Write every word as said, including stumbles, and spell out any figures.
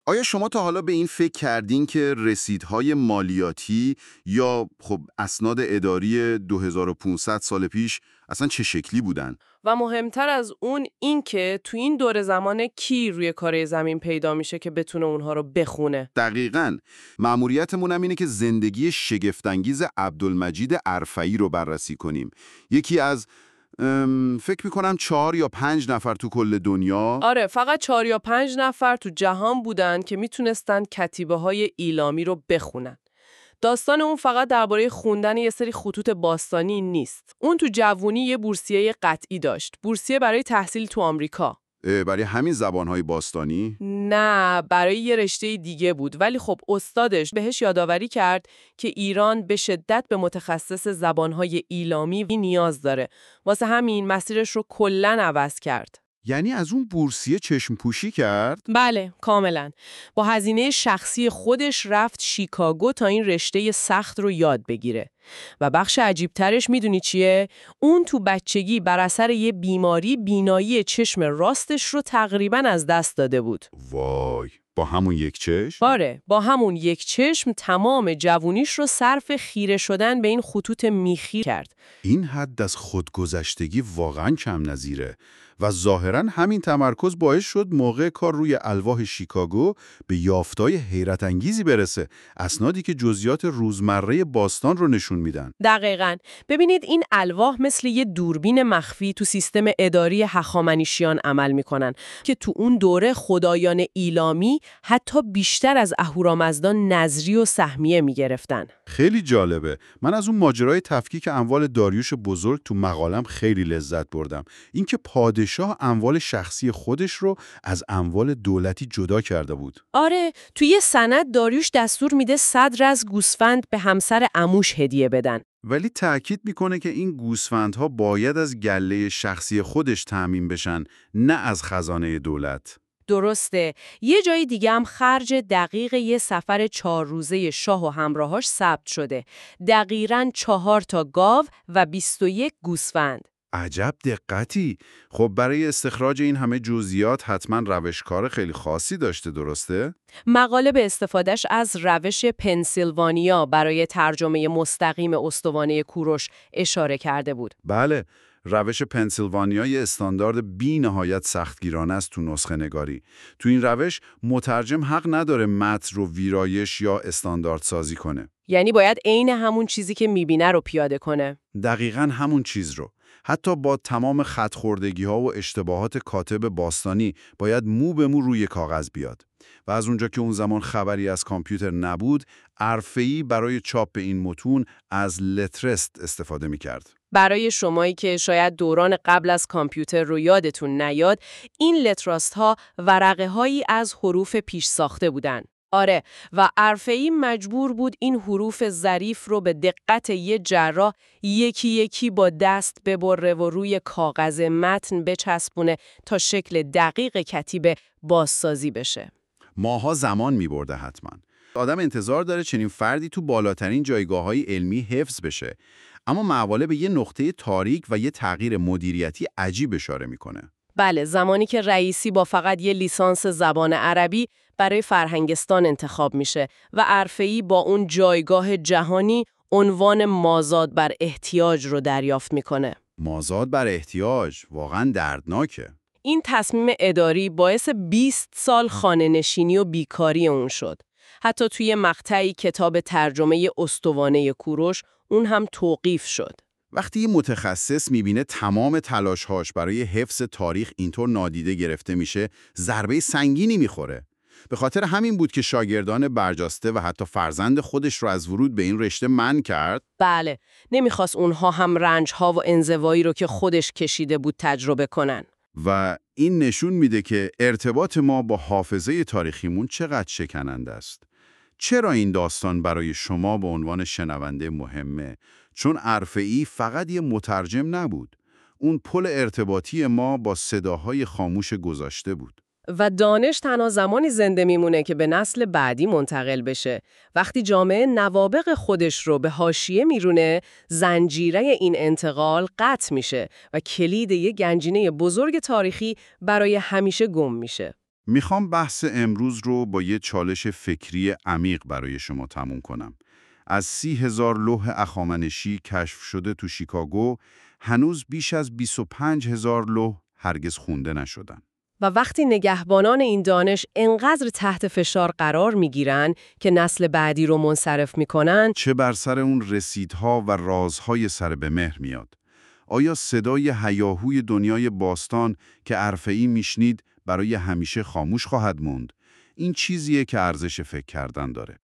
آیا شما تا حالا به این فکر کردین که رسیدهای مالیاتی یا خب اسناد اداری دو هزار و پانصد سال پیش اصلا چه شکلی بودن؟ و مهمتر از اون این که تو این دور زمان کی روی کره زمین پیدا میشه که بتونه اونها رو بخونه. دقیقاً. مأموریتمون هم اینه که زندگی شگفت‌انگیز عبدالمجید عرفئی رو بررسی کنیم. یکی از ام، فکر میکنم چهار یا پنج نفر تو کل دنیا. آره، فقط چهار یا پنج نفر تو جهان بودن که میتونستن کتیبه های ایلامی رو بخونن. داستان اون فقط درباره خوندن یه سری خطوط باستانی نیست. اون تو جوونی یه بورسیه قطعی داشت. بورسیه برای تحصیل تو آمریکا. اه، برای همین زبانهای باستانی؟ نه، برای یه رشته دیگه بود. ولی خب استادش بهش یادآوری کرد که ایران به شدت به متخصص زبانهای ایلامی نیاز داره. واسه همین مسیرش رو کلاً عوض کرد. یعنی از اون بورسیه چشم پوشی کرد؟ بله، کاملا. با هزینه شخصی خودش رفت شیکاگو تا این رشته سخت رو یاد بگیره. و بخش عجیبترش میدونی چیه؟ اون تو بچگی بر اثر یه بیماری بینایی چشم راستش رو تقریباً از دست داده بود. وای، با همون یک چشم؟ باره، با همون یک چشم تمام جوونیش رو صرف خیره شدن به این خطوط میخی کرد. این حد از خودگذشتگی واقعاً کم نظیره و ظاهراً همین تمرکز باعث شد موقع کار روی الواح شیکاگو به یافتای حیرت انگیزی برسه، اسنادی که جزئیات روزمره باستان رو نشون میدن. دقیقاً. ببینید این الواح مثل یه دوربین مخفی تو سیستم اداری هخامنشیان عمل میکنن که تو اون دوره خدایان ایلامی حتی بیشتر از اهورامزدان نظری و سهمیه میگرفتن. خیلی جالبه. من از اون ماجرای تفکیک اموال داریوش بزرگ تو مقالم خیلی لذت بردم. اینکه پادشاه اموال شخصی خودش رو از اموال دولتی جدا کرده بود. آره، توی یه سند داریوش دستور میده صد رز گوسفند به همسر عموش هدیه بدن. ولی تأکید میکنه که این گوسفندها باید از گله شخصی خودش تأمین بشن، نه از خزانه دولت. درسته. یه جای دیگه هم خرج دقیق یه سفر چهار روزه شاه و همراهاش ثبت شده. دقیقاً چهار تا گاو و بیست و یک گوسفند. عجب دقتی. خب برای استخراج این همه جزئیات حتما روشکار خیلی خاصی داشته، درسته؟ مقاله به استفادهش از روش پنسیلوانیا برای ترجمه مستقیم استوانه کوروش اشاره کرده بود. بله، روش پنسیلوانیا یه استاندارد بی نهایت سختگیرانه است تو نسخه نگاری. تو این روش مترجم حق نداره متن رو ویرایش یا استاندارد سازی کنه. یعنی باید عین همون چیزی که میبینه رو پیاده کنه. دقیقاً همون چیز رو. حتی با تمام خط‌خوردگی‌ها و اشتباهات کاتب باستانی باید مو به مو روی کاغذ بیاد. و از اونجا که اون زمان خبری از کامپیوتر نبود، عرفئی برای چاپ این متون از لترست استفاده می‌کرد. برای شمایی که شاید دوران قبل از کامپیوتر رو یادتون نیاد، این لتراست ها ورقه هایی از حروف پیش ساخته بودن. آره، و عرفئی مجبور بود این حروف ظریف رو به دقت یه جراح یکی یکی با دست ببره و روی کاغذ متن بچسبونه تا شکل دقیق کتیبه بازسازی بشه. ماها زمان می‌برده حتما. آدم انتظار داره چنین فردی تو بالاترین جایگاه‌های علمی حفظ بشه. اما مقاله به یه نقطه تاریک و یه تغییر مدیریتی عجیب اشاره میکنه. بله، زمانی که رئیسی با فقط یه لیسانس زبان عربی برای فرهنگستان انتخاب میشه و عرفئی با اون جایگاه جهانی عنوان مازاد بر احتیاج رو دریافت میکنه. مازاد بر احتیاج واقعا دردناکه. این تصمیم اداری باعث بیست سال خانه‌نشینی و بیکاری اون شد. حتی توی مقطعی کتاب ترجمه استوانه کوروش اون هم توقیف شد. وقتی یه متخصص میبینه تمام تلاش‌هاش برای حفظ تاریخ اینطور نادیده گرفته میشه، ضربه سنگینی میخوره. به خاطر همین بود که شاگردان برجسته و حتی فرزند خودش رو از ورود به این رشته منع کرد. بله، نمیخواست اونها هم رنج‌ها و انزوایی رو که خودش کشیده بود تجربه کنن. و این نشون میده که ارتباط ما با حافظه تاریخیمون چقدر شکننده است. چرا این داستان برای شما به عنوان شنونده مهمه؟ چون عرفئی فقط یه مترجم نبود. اون پل ارتباطی ما با صداهای خاموش گذشته بود. و دانش تنها زمانی زنده میمونه که به نسل بعدی منتقل بشه. وقتی جامعه نوابغ خودش رو به حاشیه میرونه، زنجیره این انتقال قطع میشه و کلید یه گنجینه بزرگ تاریخی برای همیشه گم میشه. میخوام بحث امروز رو با یه چالش فکری عمیق برای شما تموم کنم. از سی هزار لوح هخامنشی کشف شده تو شیکاگو، هنوز بیش از بیست و پنج هزار لوح هرگز خونده نشدن. و وقتی نگهبانان این دانش انقدر تحت فشار قرار میگیرن که نسل بعدی رو منصرف میکنن، چه بر سر اون رسیدها و رازهای سر به مهر میاد؟ آیا صدای هیاهوی دنیای باستان که عرفه‌ای میشنید برای همیشه خاموش خواهد موند؟ این چیزیه که ارزش فکر کردن داره.